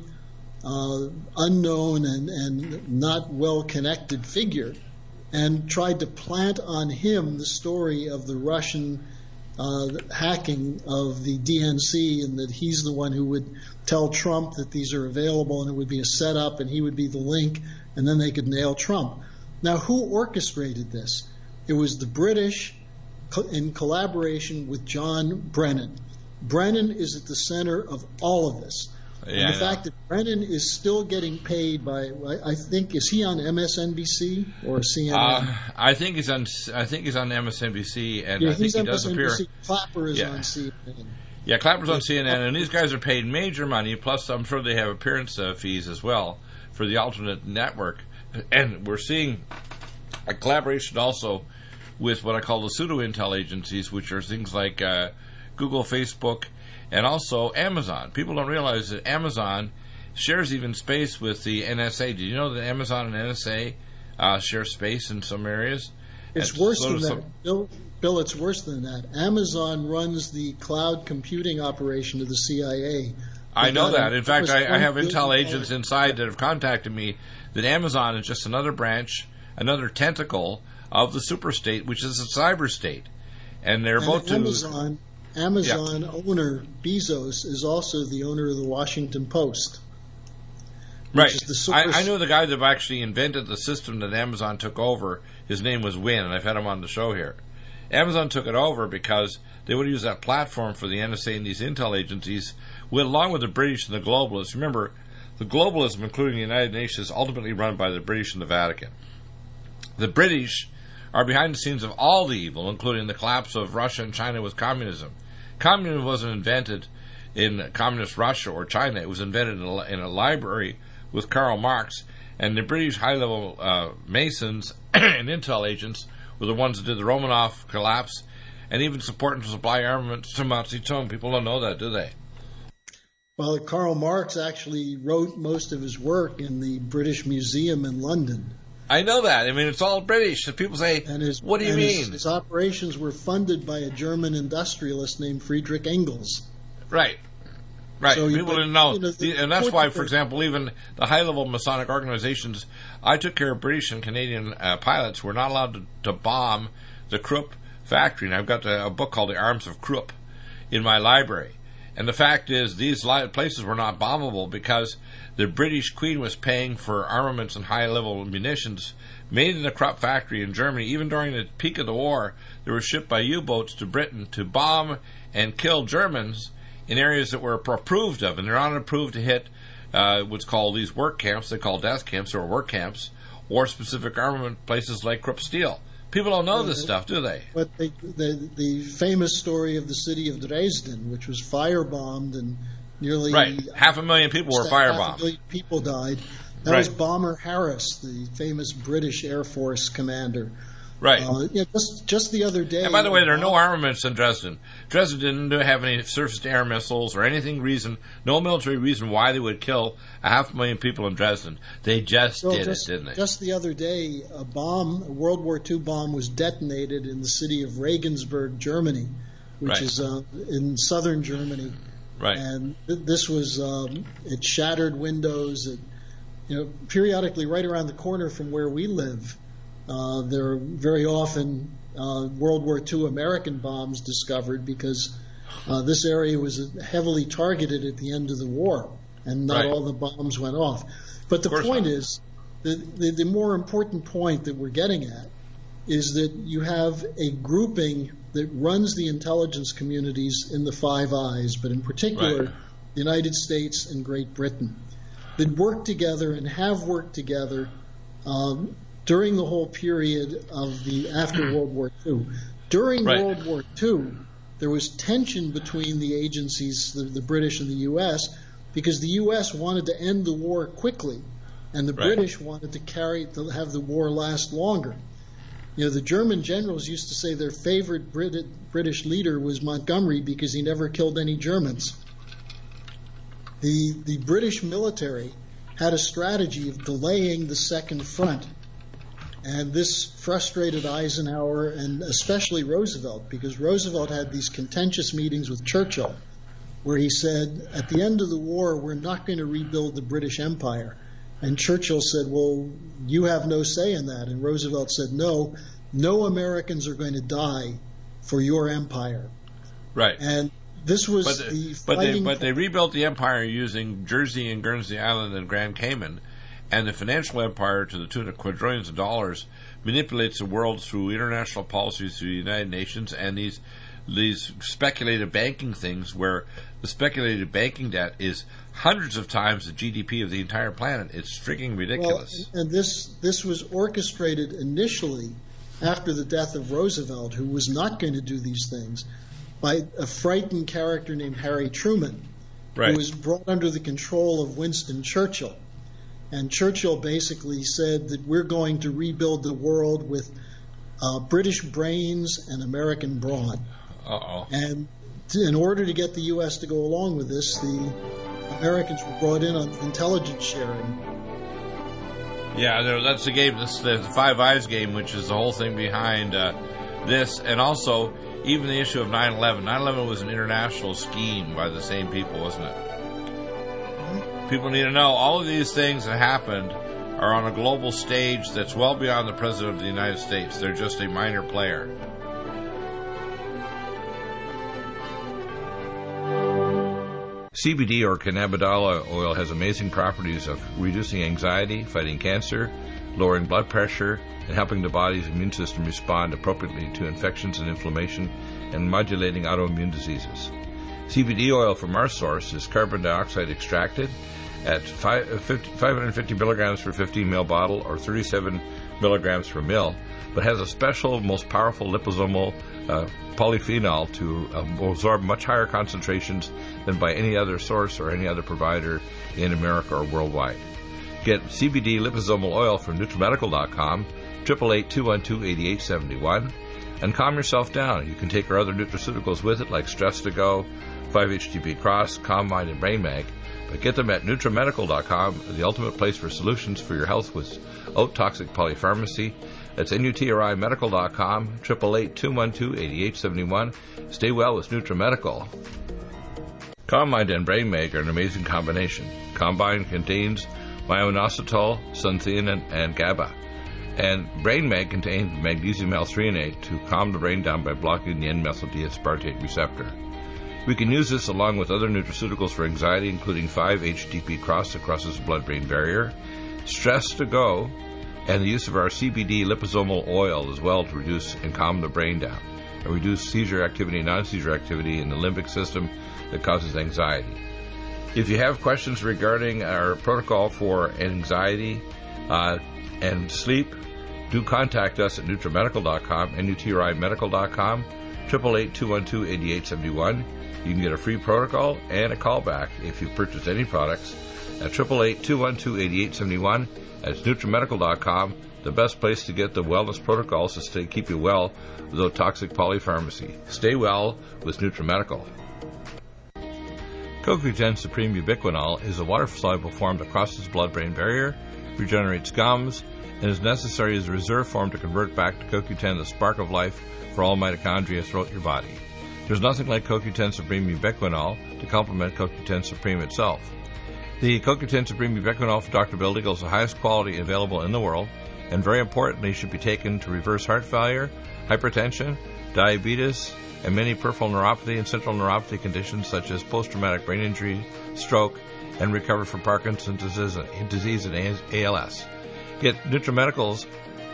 uh, unknown and, and not well-connected figure, and tried to plant on him the story of the Russian uh, hacking of the D N C, and that he's the one who would tell Trump that these are available and it would be a setup and he would be the link, and then they could nail Trump. Now, who orchestrated this? It was the British in collaboration with John Brennan. Brennan is at the center of all of this. Yeah, and the fact that Brennan is still getting paid by, I think, is he on M S N B C or C N N? Uh, I think he's on. I think he's on M S N B C, and yeah, I think he does M S N B C. appear. Clapper is yeah. on C N N. Yeah, Clapper's on C N N, and these guys are paid major money. Plus, I'm sure they have appearance uh, fees as well for the alternate network. And we're seeing a collaboration also with what I call the pseudo-intel agencies, which are things like uh, Google, Facebook, and also Amazon. People don't realize that Amazon shares even space with the N S A. Did you know that Amazon and N S A uh, share space in some areas? It's and worse so than that. some... Bill, Bill, it's worse than that. Amazon runs the cloud computing operation of the C I A. I know that. In fact, I, I have intel agents inside that have contacted me that Amazon is just another branch, another tentacle of the superstate, which is a cyber state. And they're and both Amazon, to... Amazon yeah. owner Bezos is also the owner of the Washington Post. Right. Super... I, I know the guy that actually invented the system that Amazon took over. His name was Wynn, and I've had him on the show here. Amazon took it over because they would use that platform for the N S A and these intel agencies, with, along with the British and the globalists. Remember, the globalism, including the United Nations, is ultimately run by the British and the Vatican. The British are behind the scenes of all the evil, including the collapse of Russia and China with communism. Communism wasn't invented in communist Russia or China. It was invented in a, in a library with Karl Marx, and the British high-level uh, Masons and intel agents were the ones that did the Romanov collapse and even supported to supply armaments to Mao Zedong. People don't know that, do they? Well, Karl Marx actually wrote most of his work in the British Museum in London. I know that. I mean, it's all British. So people say, and his, what do you and mean? His, his operations were funded by a German industrialist named Friedrich Engels. Right. Right. So people you, didn't know. You know the, and that's why, for example, even the high-level Masonic organizations, I took care of British and Canadian uh, pilots were not allowed to, to bomb the Krupp factory. And I've got the, a book called The Arms of Krupp in my library. And the fact is, these li- places were not bombable because the British Queen was paying for armaments and high-level munitions made in the Krupp factory in Germany. Even during the peak of the war, they were shipped by U-boats to Britain to bomb and kill Germans in areas that were approved of. And they're not approved to hit uh, what's called these work camps. They call death camps or work camps, or specific armament places like Krupp Steel. People don't know this stuff, do they? But they, the the famous story of the city of Dresden, which was firebombed and nearly right. half a million people were firebombed. Half a million people died. That right. was Bomber Harris, the famous British Air Force commander. Right. Uh, yeah, just just the other day. And by the way, there are no armaments in Dresden. Dresden didn't have any surface-to-air missiles or anything reason, no military reason why they would kill a half a million people in Dresden. They just so did just, it, didn't they? Just the other day, a bomb, a World War Two bomb, was detonated in the city of Regensburg, Germany, which right. is uh, in southern Germany. Right. And th- this was um, it shattered windows. It, you know, periodically, right around the corner from where we live. Uh, there are very often uh, World War Two American bombs discovered because uh, this area was heavily targeted at the end of the war, and not right. all the bombs went off. But the point not. is, the, the, the more important point that we're getting at is that you have a grouping that runs the intelligence communities in the Five Eyes, but in particular, right. the United States and Great Britain, that work together and have worked together um, during the whole period of the after World War Two. During right. World War Two, there was tension between the agencies, the, the British and the U S, because the U S wanted to end the war quickly, and the right. British wanted to carry to have the war last longer. You know, the German generals used to say their favorite Brit- British leader was Montgomery because he never killed any Germans. The the British military had a strategy of delaying the second front. And this frustrated Eisenhower and especially Roosevelt, because Roosevelt had these contentious meetings with Churchill where he said, at the end of the war, we're not going to rebuild the British Empire. And Churchill said, well, you have no say in that. And Roosevelt said, no, no Americans are going to die for your empire. Right. And this was but the but they, fighting... But they rebuilt the empire using Jersey and Guernsey Island and Grand Cayman. And the financial empire, to the tune of quadrillions of dollars, manipulates the world through international policies, through the United Nations, and these these speculative banking things, where the speculative banking debt is hundreds of times the G D P of the entire planet. It's freaking ridiculous. Well, and this this was orchestrated initially after the death of Roosevelt, who was not going to do these things, by a frightened character named Harry Truman, right. who was brought under the control of Winston Churchill. And Churchill basically said that we're going to rebuild the world with uh, British brains and American brawn. Uh-oh. And t- in order to get the U S to go along with this, the Americans were brought in on intelligence sharing. Yeah, that's the game. This is the Five Eyes game, which is the whole thing behind uh, this. And also, even the issue of nine eleven. nine eleven was an international scheme by the same people, wasn't it? People need to know all of these things that happened are on a global stage that's well beyond the President of the United States. They're just a minor player. C B D or cannabidiol oil has amazing properties of reducing anxiety, fighting cancer, lowering blood pressure, and helping the body's immune system respond appropriately to infections and inflammation, and modulating autoimmune diseases. C B D oil from our source is carbon dioxide extracted at five hundred fifty milligrams per fifteen milliliter bottle or thirty-seven milligrams per mil, but has a special, most powerful liposomal uh, polyphenol to uh, absorb much higher concentrations than by any other source or any other provider in America or worldwide. Get C B D liposomal oil from NutriMedical dot com, eight eight eight, two one two, eight eight seven one, and calm yourself down. You can take our other nutraceuticals with it, like Stress to Go, five H T P Cross, Calm Mind, and Brain Mag. But get them at NutriMedical dot com, the ultimate place for solutions for your health without toxic polypharmacy. That's N U T R I Medical dot com, eight eight eight, two one two, eight eight seven one. Stay well with NutriMedical. Calm Mind and Brain Mag are an amazing combination. Combine contains myo-inositol, sunthein, and GABA. And Brain Mag contains magnesium L-threonate to calm the brain down by blocking the N-methyl D-aspartate receptor. We can use this along with other nutraceuticals for anxiety, including five H T P Cross that crosses the blood-brain barrier, Stress to Go, and the use of our C B D liposomal oil as well to reduce and calm the brain down and reduce seizure activity, non-seizure activity in the limbic system that causes anxiety. If you have questions regarding our protocol for anxiety uh, and sleep, do contact us at NutriMedical dot com, N U T R I Medical dot com, eight eight eight, two one two, eight eight seven one. You can get a free protocol and a callback if you've purchased any products at eight eight eight, two one two, eight eight seven one. That's NutriMedical dot com, the best place to get the wellness protocols to stay, keep you well without toxic polypharmacy. Stay well with NutriMedical. Co Q ten Supreme Ubiquinol is a water-soluble form that crosses the blood-brain barrier, regenerates gums, and is necessary as a reserve form to convert back to Co Q ten, the spark of life for all mitochondria throughout your body. There's nothing like Co Q ten Supreme Ubiquinol to complement Co Q ten Supreme itself. The Co Q ten Supreme Ubiquinol from Doctor Bill Deagle is the highest quality available in the world, and very importantly should be taken to reverse heart failure, hypertension, diabetes, and many peripheral neuropathy and central neuropathy conditions such as post-traumatic brain injury, stroke, and recover from Parkinson's disease and A L S. Get NutriMedical's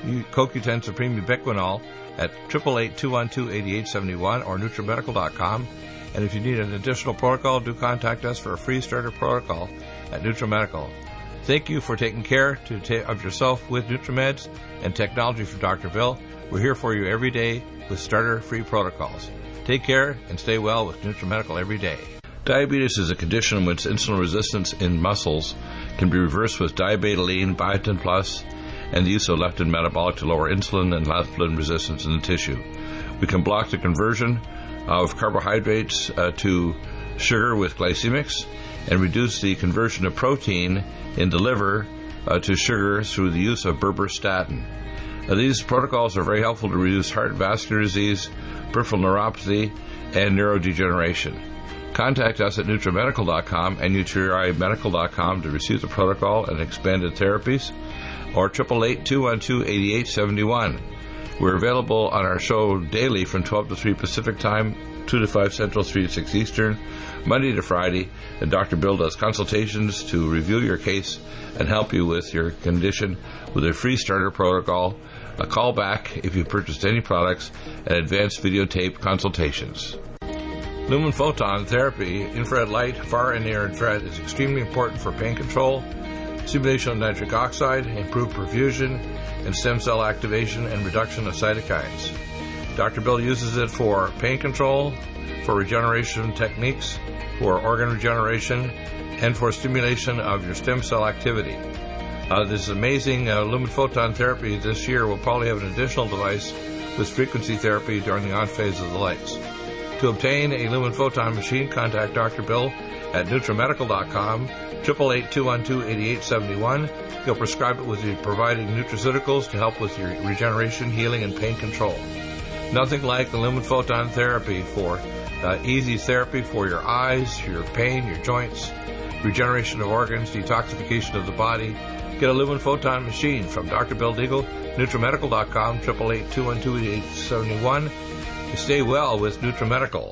Co Q ten Supreme Ubiquinol at eight eight eight, two one two, eight eight seven one or NutriMedical dot com. And if you need an additional protocol, do contact us for a free starter protocol at NutriMedical. Thank you for taking care to ta- of yourself with NutriMeds and technology from Doctor Bill. We're here for you every day with starter free protocols. Take care and stay well with NutriMedical every day. Diabetes is a condition in which insulin resistance in muscles can be reversed with diabetoline, biotin plus, and the use of leptin metabolic to lower insulin and leptin resistance in the tissue. We can block the conversion of carbohydrates uh, to sugar with glycemics and reduce the conversion of protein in the liver uh, to sugar through the use of berberstatin. Uh, these protocols are very helpful to reduce heart vascular disease, peripheral neuropathy, and neurodegeneration. Contact us at NutriMedical dot com and N U T R I Medical dot com to receive the protocol and expanded therapies, or eight eight eight, two one two, eight eight seven one. We're available on our show daily from twelve to three Pacific Time, two to five Central, three to six Eastern, Monday to Friday, and Doctor Bill does consultations to review your case and help you with your condition with a free starter protocol, a call back if you purchased any products, and advanced videotape consultations. Lumen photon therapy, infrared light, far and near infrared, is extremely important for pain control, stimulation of nitric oxide, improved perfusion, and stem cell activation and reduction of cytokines. Doctor Bill uses it for pain control, for regeneration techniques, for organ regeneration, and for stimulation of your stem cell activity. Uh, this amazing uh, lumen photon therapy this year will probably have an additional device with frequency therapy during the on phase of the lights. To obtain a lumen photon machine, contact Doctor Bill at NutriMedical dot com, eight eight eight, two one two, eight eight seven one. He'll prescribe it with the providing nutraceuticals to help with your regeneration, healing, and pain control. Nothing like the lumen photon therapy for uh, easy therapy for your eyes, your pain, your joints, regeneration of organs, detoxification of the body. Get a lumen photon machine from Doctor Bill Deagle, NutriMedical dot com, eight eight eight, two one two, eight eight seven one. Stay well with NutriMedical.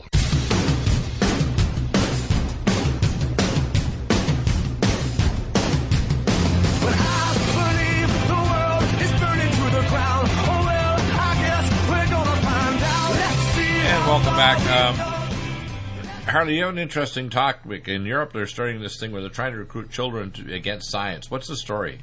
And welcome back. Um, Harley, you have an interesting talk. In Europe, they're starting this thing where they're trying to recruit children to, against science. What's the story?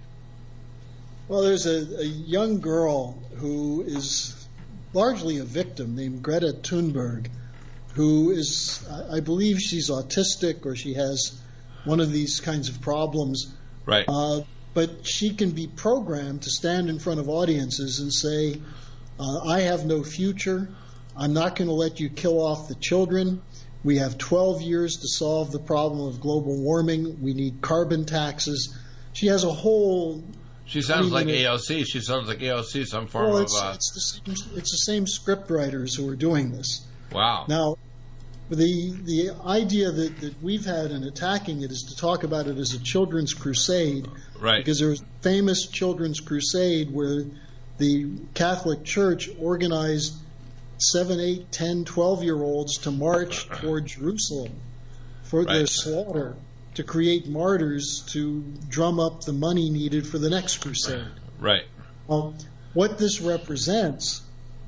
Well, there's a, a young girl who is largely a victim named Greta Thunberg, who is, I believe she's autistic or she has one of these kinds of problems. Right. Uh, but she can be programmed to stand in front of audiences and say, uh, I have no future. I'm not going to let you kill off the children. We have twelve years to solve the problem of global warming. We need carbon taxes. She has a whole... She sounds like A O C. She sounds like A O C, some form well, of... It's, uh, it's, the same, it's the same script writers who are doing this. Wow. Now, the the idea that, that we've had in attacking it is to talk about it as a children's crusade. Right. Because there was a famous children's crusade where the Catholic Church organized seven, eight, ten, twelve-year-olds to march toward Jerusalem for Right. their slaughter, to create martyrs to drum up the money needed for the next crusade. Right. Well, what this represents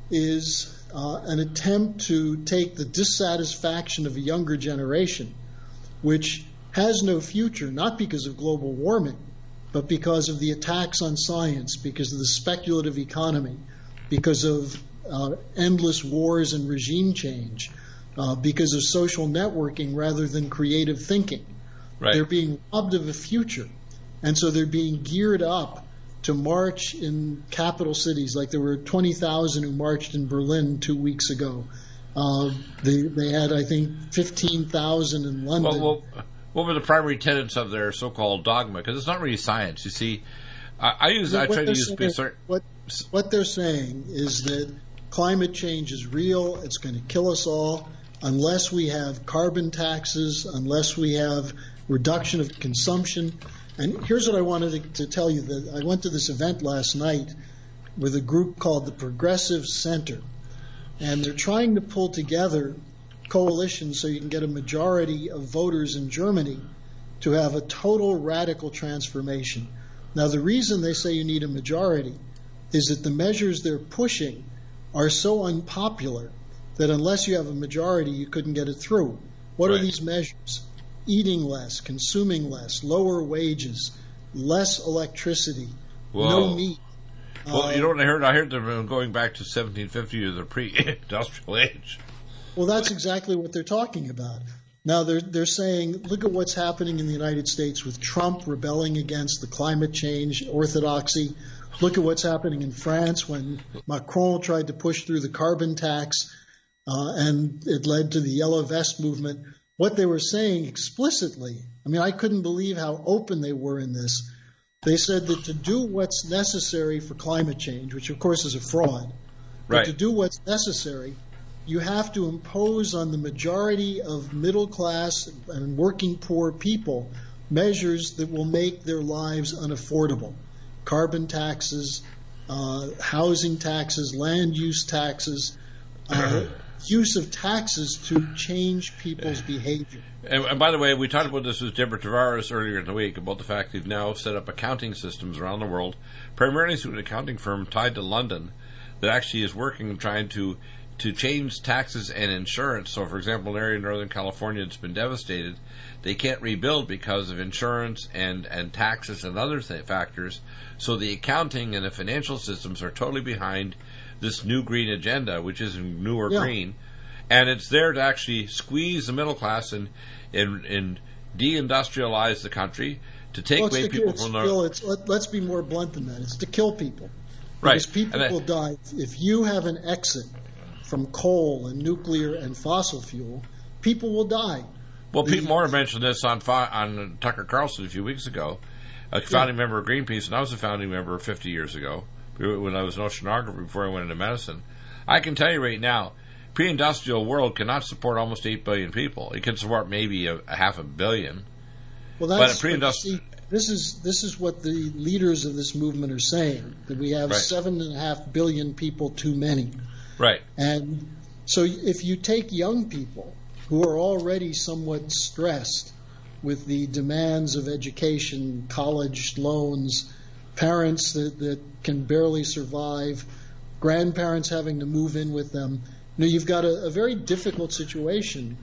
is uh, an attempt to take the dissatisfaction of a younger generation, which has no future, not because of global warming, but because of the attacks on science, because of the speculative economy, because of uh, endless wars and regime change, uh, because of social networking rather than creative thinking. Right. They're being robbed of a future. And so they're being geared up to march in capital cities. Like there were twenty thousand who marched in Berlin two weeks ago. Uh, they, they had, I think, fifteen thousand in London. Well, well, what were the primary tenets of their so-called dogma? Because it's not really science. You see, I, I use I What try to they're use saying- certain. what, what they're saying is that climate change is real. It's going to kill us all unless we have carbon taxes, unless we have reduction of consumption. And here's what I wanted to, to tell you. That I went to this event last night with a group called the Progressive Center, and they're trying to pull together coalitions so you can get a majority of voters in Germany to have a total radical transformation. Now, the reason they say you need a majority is that the measures they're pushing are so unpopular that unless you have a majority, you couldn't get it through. What Right. are these measures? Eating less, consuming less, lower wages, less electricity, Whoa. no meat. Well, Uh, you know what I heard? I heard them going back to seventeen fifty, or the pre-industrial age. Well, that's exactly what they're talking about. Now, they're, they're saying, look at what's happening in the United States with Trump rebelling against the climate change orthodoxy. Look at what's happening in France when Macron tried to push through the carbon tax, uh, and it led to the Yellow Vest movement. What they were saying explicitly, I mean, I couldn't believe how open they were in this. They said that to do what's necessary for climate change, which of course is a fraud, but Right. to do what's necessary, you have to impose on the majority of middle class and working poor people measures that will make their lives unaffordable. Carbon taxes, uh, housing taxes, land use taxes, uh, use of taxes to change people's behavior. And, and by the way, we talked about this with Deborah Tavares earlier in the week about the fact they've now set up accounting systems around the world, primarily through an accounting firm tied to London that actually is working trying to to change taxes and insurance. So, for example, an area in Northern California that's been devastated, they can't rebuild because of insurance and, and taxes and other th- factors. So the accounting and the financial systems are totally behind this new green agenda, which isn't new or Yeah. green. And it's there to actually squeeze the middle class and, and, and deindustrialize the country, to take Well, it's away to people kill, from it's their... kill, it's, let, let's be more blunt than that. It's to kill people. Right. Because people And I- will die. If you have an exit from coal and nuclear and fossil fuel, people will die. Well, Pete The- Moore mentioned this on Fo- on Tucker Carlson a few weeks ago, a founding member of Greenpeace, and I was a founding member fifty years ago when I was an oceanographer before I went into medicine. I can tell you right now, pre-industrial world cannot support almost eight billion people. It can support maybe a, a half a billion. Well, But that's a pre-industri- see, this is this is what the leaders of this movement are saying, that we have Right. seven and a half billion people too many. Right. And so if you take young people who are already somewhat stressed with the demands of education, college loans, parents that, that can barely survive, grandparents having to move in with them, you know, you've got a, a very difficult situation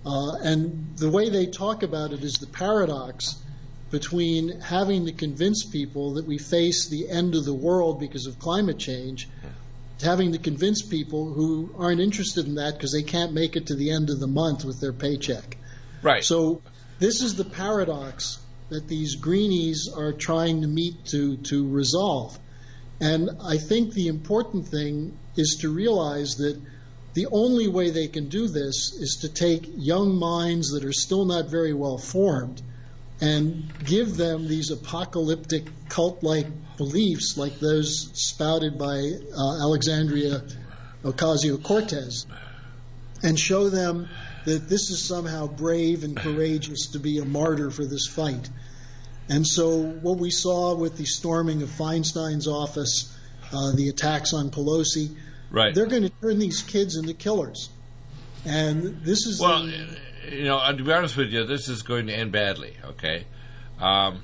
Uh, and the way they talk about it is the paradox between having to convince people that we face the end of the world because of climate change, having to convince people who aren't interested in that because they can't make it to the end of the month with their paycheck. Right. So this is the paradox that these greenies are trying to meet to, to resolve. And I think the important thing is to realize that the only way they can do this is to take young minds that are still not very well formed and give them these apocalyptic cult-like beliefs like those spouted by uh, Alexandria Ocasio-Cortez, and show them that this is somehow brave and courageous to be a martyr for this fight. And so what we saw with the storming of Feinstein's office, uh, the attacks on Pelosi, right. they're going to turn these kids into killers. And this is... Well, the, you know, to be honest with you, this is going to end badly, okay? Um,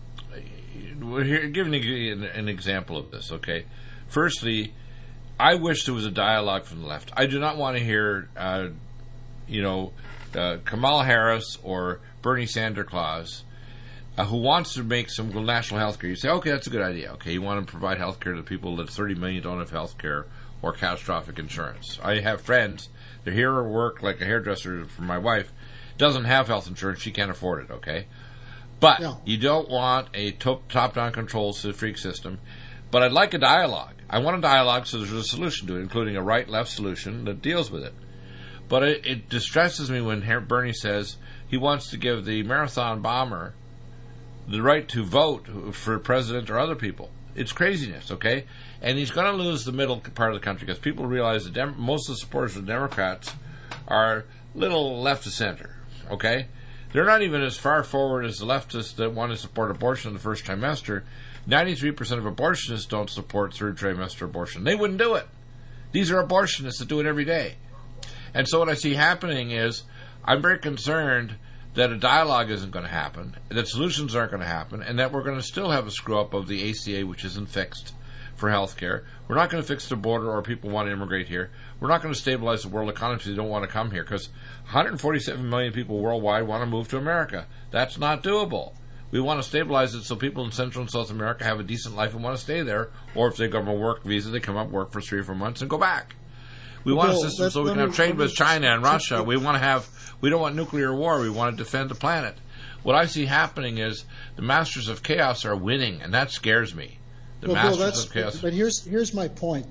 we're here, giving an, an example of this, okay? Firstly, I wish there was a dialogue from the left. I do not want to hear, uh, you know, uh, Kamala Harris or Bernie Sanders Claus, uh, who wants to make some national health care. You say, okay, that's a good idea. Okay, you want to provide health care to people that thirty million don't have health care or catastrophic insurance. I have friends, they're here at work, like a hairdresser for my wife, doesn't have health insurance, she can't afford it, okay? But No. you don't want a top, top-down control freak system. But I'd like a dialogue. I want a dialogue so there's a solution to it, including a right-left solution that deals with it. But it, it distresses me when Bernie says he wants to give the marathon bomber the right to vote for president or other people. It's craziness, okay? And he's going to lose the middle part of the country because people realize that Dem- most of the supporters of the Democrats are little left of center, okay? They're not even as far forward as the leftists that want to support abortion in the first trimester. ninety-three percent of abortionists don't support third trimester abortion. They wouldn't do it. These are abortionists that do it every day. And so what I see happening is I'm very concerned that a dialogue isn't going to happen, that solutions aren't going to happen, and that we're going to still have a screw-up of the A C A, which isn't fixed for health care. We're not going to fix the border or people want to immigrate here. We're not going to stabilize the world economy if they don't want to come here, because one hundred forty-seven million people worldwide want to move to America. That's not doable. We want to stabilize it so people in Central and South America have a decent life and want to stay there, or if they go on a work visa, they come up, work for three or four months, and go back. We want Bill, a system so we can have trade with China and Russia. We want to have. We don't want nuclear war. We want to defend the planet. What I see happening is the masters of chaos are winning, and that scares me. The well, masters Bill, that's, of chaos. But here's here's my point.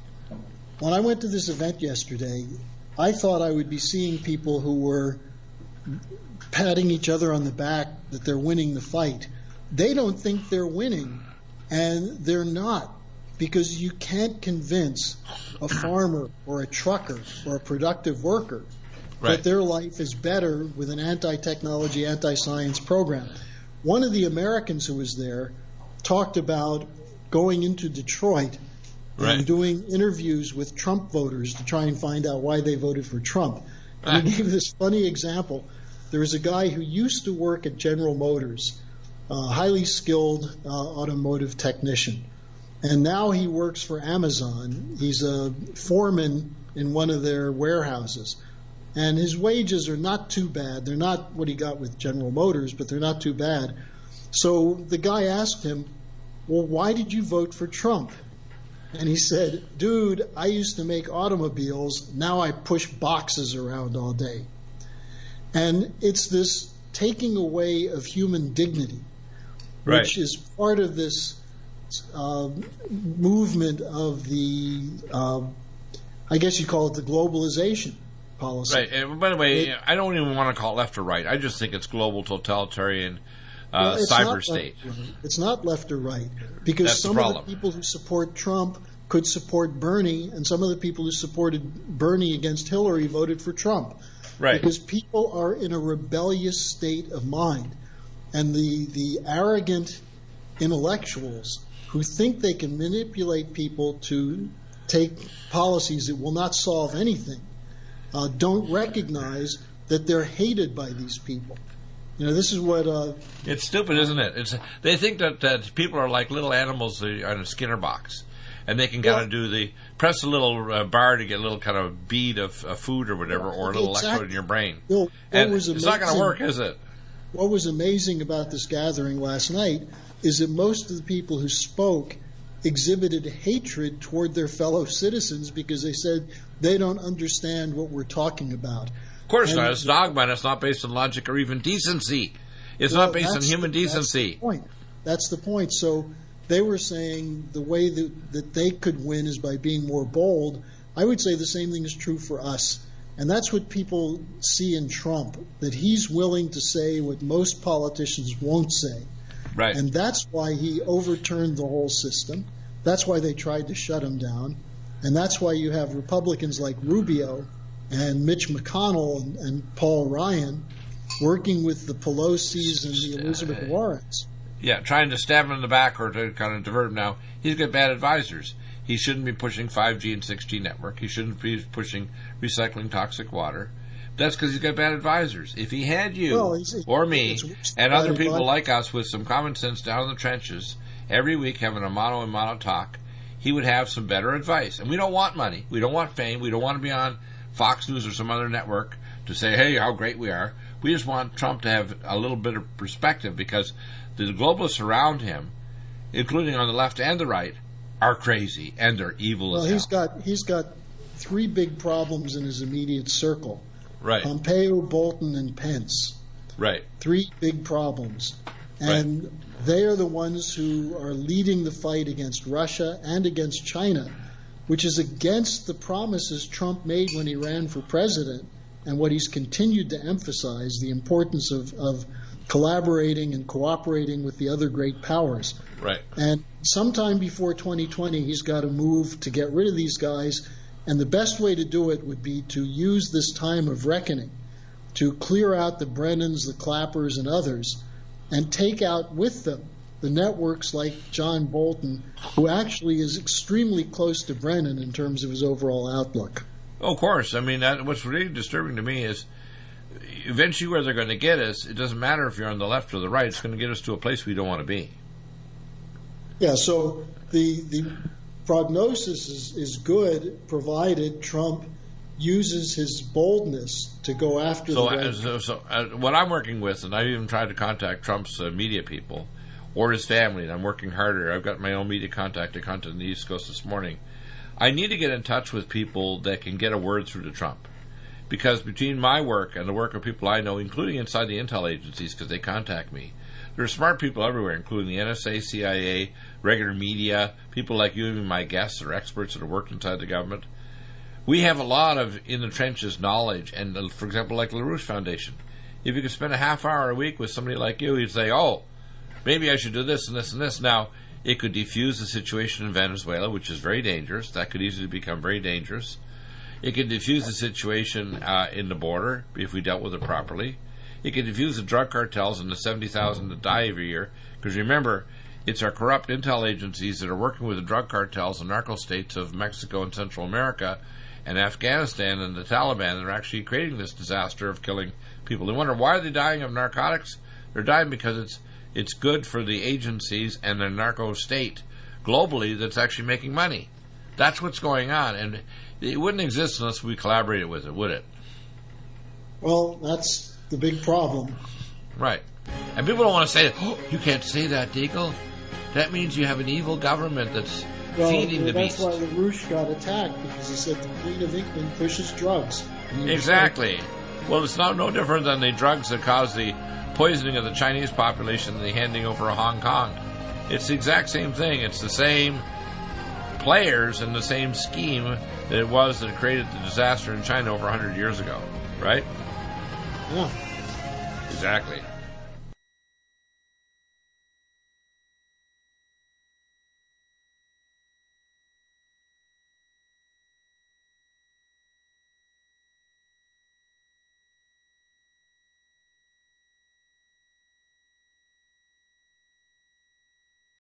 When I went to this event yesterday, I thought I would be seeing people who were patting each other on the back that they're winning the fight. They don't think they're winning, and they're not, because you can't convince a farmer or a trucker or a productive worker Right. that their life is better with an anti-technology, anti-science program. One of the Americans who was there talked about going into Detroit Right. and doing interviews with Trump voters to try and find out why they voted for Trump. And he gave this funny example. There was a guy who used to work at General Motors, a highly skilled uh, automotive technician. And now he works for Amazon. He's a foreman in one of their warehouses. And his wages are not too bad. They're not what he got with General Motors, but they're not too bad. So the guy asked him, well, why did you vote for Trump? And he said, dude, I used to make automobiles. Now I push boxes around all day. And it's this taking away of human dignity, Right. which is part of this uh, movement of the, uh, I guess you call it the globalization policy. Right. And by the way, It- I don't even want to call it left or right. I just think it's global totalitarian uh, Well, it's cyber not state. left or right. It's not left or right, because That's the some of problem. the people who support Trump could support Bernie, and some of the people who supported Bernie against Hillary voted for Trump. Right. Because people are in a rebellious state of mind, and the the arrogant intellectuals who think they can manipulate people to take policies that will not solve anything uh, don't recognize that they're hated by these people. You know, this is what uh, It's stupid, isn't it? It's they think that, that people are like little animals in a Skinner box, and they can kind Well- of do the press a little uh, bar to get a little kind of bead of, of food or whatever, or a little Exactly. electrode in your brain. Well, what and was it's not going to amazing- work, is it? What was amazing about this gathering last night is that most of the people who spoke exhibited hatred toward their fellow citizens because they said they don't understand what we're talking about. Of course And- not. It's dogma, and it's not based on logic or even decency. It's Well, not based on that's human the- That's decency. the point. That's the point. So they were saying the way that, that they could win is by being more bold. I would say the same thing is true for us. And that's what people see in Trump, that he's willing to say what most politicians won't say. Right. And that's why he overturned the whole system. That's why they tried to shut him down. And that's why you have Republicans like Rubio and Mitch McConnell and, and Paul Ryan working with the Pelosi's and the Elizabeth Warrens. Yeah, trying to stab him in the back or to kind of divert him now. He's got bad advisors. He shouldn't be pushing five G and six G network. He shouldn't be pushing recycling toxic water. That's because he's got bad advisors. If he had you Well, he's- or me it's worse and than other bad people advisors. like us with some common sense down in the trenches, every week having a mono and mono talk, he would have some better advice. And we don't want money. We don't want fame. We don't want to be on Fox News or some other network to say, hey, how great we are. We just want Trump to have a little bit of perspective because the globalists around him, including on the left and the right, are crazy and they're evil Well, as he's hell. got he's got three big problems in his immediate circle: Right, Pompeo, Bolton, and Pence. right. Three big problems, and they are the ones who are leading the fight against Russia and against China, which is against the promises Trump made when he ran for president, and what he's continued to emphasize: the importance of, of collaborating and cooperating with the other great powers. Right. And sometime before twenty twenty, he's got to move to get rid of these guys. And the best way to do it would be to use this time of reckoning to clear out the Brennans, the Clappers, and others, and take out with them the networks like John Bolton, who actually is extremely close to Brennan in terms of his overall outlook. Oh, of course. I mean, that, what's really disturbing to me is eventually where they're going to get us, it doesn't matter if you're on the left or the right, it's going to get us to a place we don't want to be. Yeah, so the the prognosis is, is good, provided Trump uses his boldness to go after So, the right. uh, so, so uh, what I'm working with, and I even tried to contact Trump's uh, media people or his family, and I'm working harder. I've got my own media contact. I contacted the East Coast this morning. I need to get in touch with people that can get a word through to Trump. Because between my work and the work of people I know, including inside the intel agencies, because they contact me, there are smart people everywhere, including the N S A, C I A, regular media, people like you and my guests or experts that have worked inside the government. We have a lot of in-the-trenches knowledge, and uh, for example, like LaRouche Foundation. If you could spend a half hour a week with somebody like you, you'd say, oh, maybe I should do this and this and this. Now, it could defuse the situation in Venezuela, which is very dangerous. That could easily become very dangerous. It could defuse the situation uh, in the border if we dealt with it properly. It could defuse the drug cartels and the seventy thousand that die every year. Because remember, it's our corrupt intel agencies that are working with the drug cartels and narco states of Mexico and Central America and Afghanistan and the Taliban that are actually creating this disaster of killing people. They wonder, why are they dying of narcotics? They're dying because it's it's good for the agencies and the narco state globally that's actually making money. That's what's going on. And it wouldn't exist unless we collaborated with it, would it? Well, that's the big problem. Right. And people don't want to say, oh, you can't say that, Deagle. That means you have an evil government that's Well, feeding the that's beast. why LaRouche got attacked, because he said the Queen of England pushes drugs. And he was Exactly. Well, it's not no different than the drugs that cause the poisoning of the Chinese population and the handing over of Hong Kong. It's the exact same thing. It's the same players and the same scheme that it was that created the disaster in China over one hundred years ago. Right? right. Yeah. Exactly.